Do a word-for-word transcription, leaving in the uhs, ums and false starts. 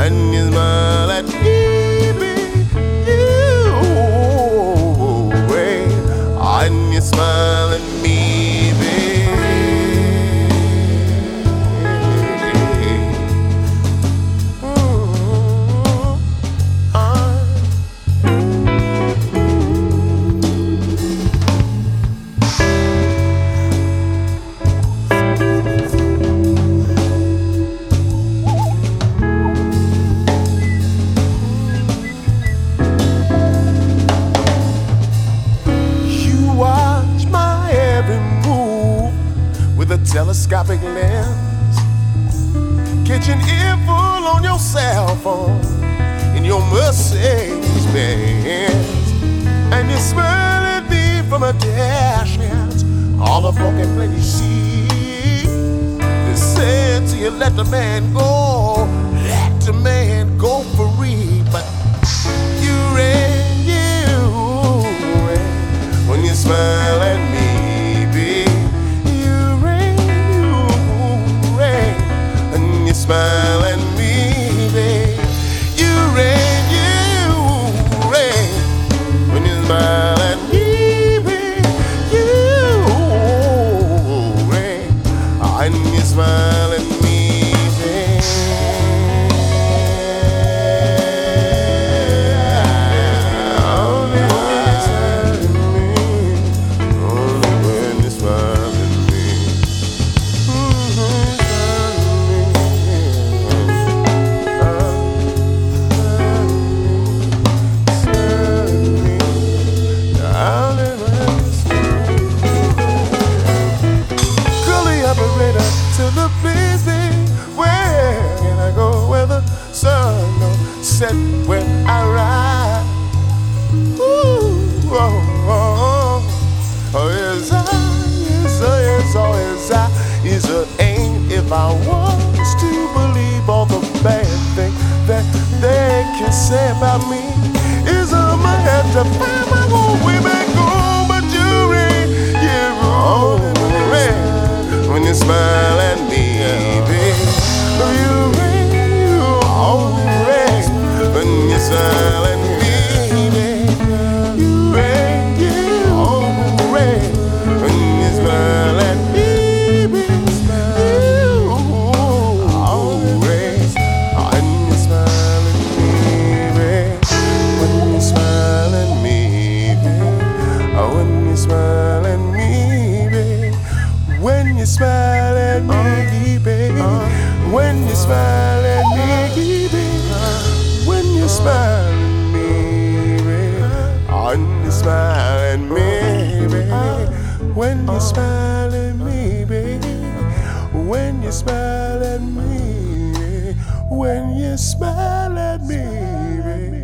when you smile at me, baby, you rain. When you smile at me, baby. Telescopic lens, catching earful on your cell phone in your Mercedes Benz, and you smile at me from a dash hands. All the broken plate you see, they said to you, let the man go, let the man go free. But you ran, you ran when you smile at me. Smile at me, babe. You rain, you rain. When you smile at me, babe, you rain. When you smile at me, babe. Only when you smile at me. Only when you smile at me. Mm-hmm. To the busy, where can I go where the sun don't set when I ride? Ooh, oh, oh, oh, yes I, yes I, yes I, yes I, yes I ain't if I was to believe all the bad things that they can say about me. Is I might have to find my own way back home, but you ain't, you're wrong. When you smile at me, baby, you rain, you always. When you smile at me, baby, you rain, you always. When you smile at me, baby, you always. When you smile at me, baby, when you smile at me, baby, when you smile at me, baby. When you smile at me, baby. When you smile at me, baby. When you smile at me, baby. When you smile at me, baby. When you smile at me, baby. When you smile at me, baby. When you smile at me, baby.